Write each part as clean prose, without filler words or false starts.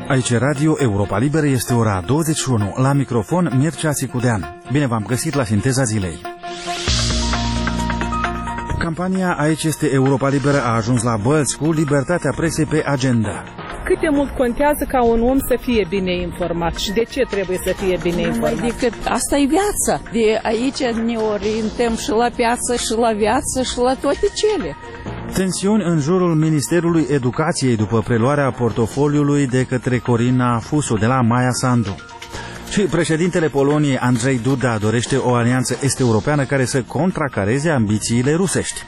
Aici Radio Europa Liberă, este ora 21. La microfon Mircea Sicudean. Bine v-am găsit la Sinteza Zilei. Campania Aici este Europa Liberă a ajuns la bălți cu libertatea presei pe agenda. Cât de mult contează ca un om să fie bine informat și de ce trebuie să fie bine informat? Adică asta e viața. De aici ne orientăm și la piață, și la viață, și la toate cele. Tensiuni în jurul Ministerului Educației după preluarea portofoliului de către Corina Fusu de la Maia Sandu. Și președintele Poloniei, Andrzej Duda, dorește o alianță est-europeană care să contracareze ambițiile rusești.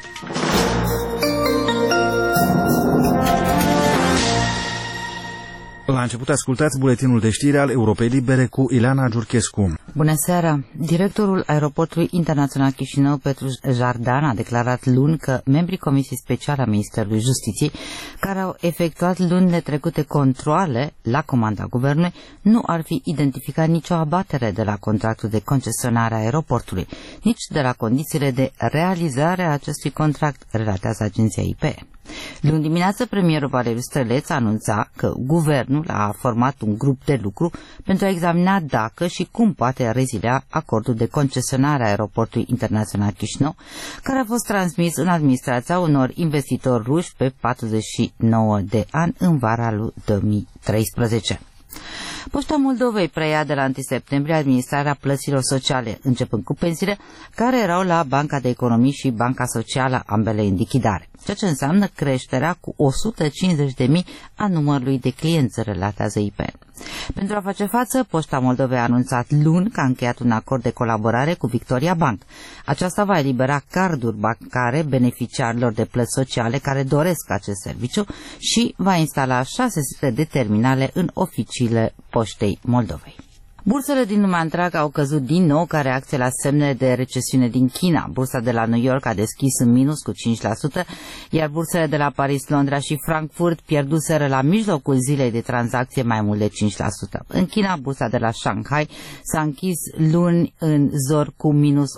La început ascultați buletinul de știri al Europei Libere cu Ileana Giurchescu. Bună seara! Directorul Aeroportului Internațional Chișinău, Petru Jardan, a declarat luni că membrii Comisiei Speciale a Ministerului Justiției, care au efectuat lunile trecute controale la comanda guvernului, nu ar fi identificat nicio abatere de la contractul de concesionare a aeroportului, nici de la condițiile de realizare a acestui contract, relatează agenția IP. Luni dimineață, premierul Valeriu Străleț anunța că guvernul a format un grup de lucru pentru a examina dacă și cum poate rezilia acordul de concesionare a aeroportului internațional Chișinău, care a fost transmis în administrația unor investitori ruși pe 49 de ani în vara lui 2013. Poșta Moldovei preia de la 1 septembrie administrarea plăților sociale, începând cu pensiile care erau la Banca de Economii și Banca Socială, ambele în lichidare, ceea ce înseamnă creșterea cu 150.000 a numărului de clienți, relatează IPN. Pentru a face față, Poșta Moldovei a anunțat luni că a încheiat un acord de colaborare cu Victoria Bank. Aceasta va elibera carduri bancare beneficiarilor de plăți sociale care doresc acest serviciu și va instala 600 de terminale în oficiile Poștei Moldovei. Bursele din lumea întreagă au căzut din nou ca reacție la semnele de recesiune din China. Bursa de la New York a deschis în minus cu 5%, iar bursele de la Paris, Londra și Frankfurt pierduseră la mijlocul zilei de tranzacție mai mult de 5%. În China, bursa de la Shanghai s-a închis luni în zor cu minus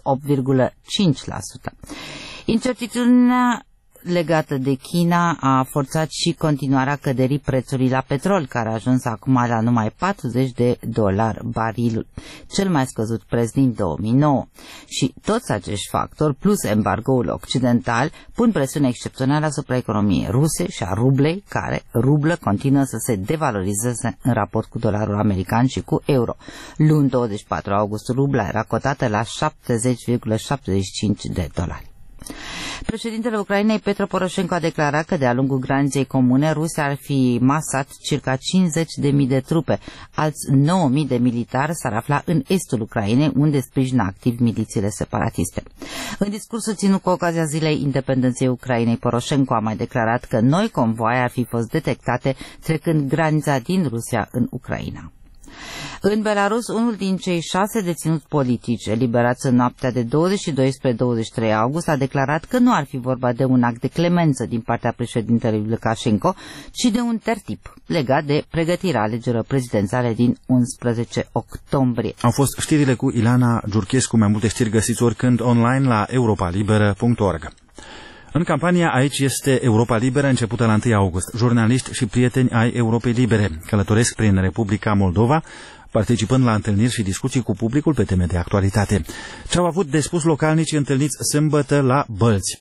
8,5%. Incertitudinea legată de China a forțat și continuarea căderii prețului la petrol, care a ajuns acum la numai $40 barilul, cel mai scăzut preț din 2009. Și toți acești factori, plus embargoul occidental, pun presiune excepțională asupra economiei ruse și a rublei, care rublă continuă să se devalorizeze în raport cu dolarul american și cu euro. Luni 24 august, rubla era cotată la $70,75. Președintele Ucrainei, Petro Poroșenko, a declarat că de-a lungul graniței comune Rusia ar fi masat circa 50.000 de trupe. Alți 9.000 de militari s-ar afla în estul Ucrainei, unde sprijină activ milițiile separatiste. În discursul ținut cu ocazia Zilei Independenței Ucrainei, Poroșenko a mai declarat că noi convoaie ar fi fost detectate trecând granița din Rusia în Ucraina. În Belarus, unul din cei 6 deținuți politici eliberați în noaptea de 22 spre 23 august a declarat că nu ar fi vorba de un act de clemență din partea președintelui Lukashenko, ci de un tertip legat de pregătirea alegerilor prezidențiale din 11 octombrie. Au fost știrile cu Ileana Giurchescu. Mai multe știri găsiți oricând online la europalibera.org. În campania Aici este Europa Liberă, începută la 1 august, jurnaliști și prieteni ai Europei Libere călătoresc prin Republica Moldova, participând la întâlniri și discuții cu publicul pe teme de actualitate. Ce au avut de spus localnicii întâlniți sâmbătă la Bălți?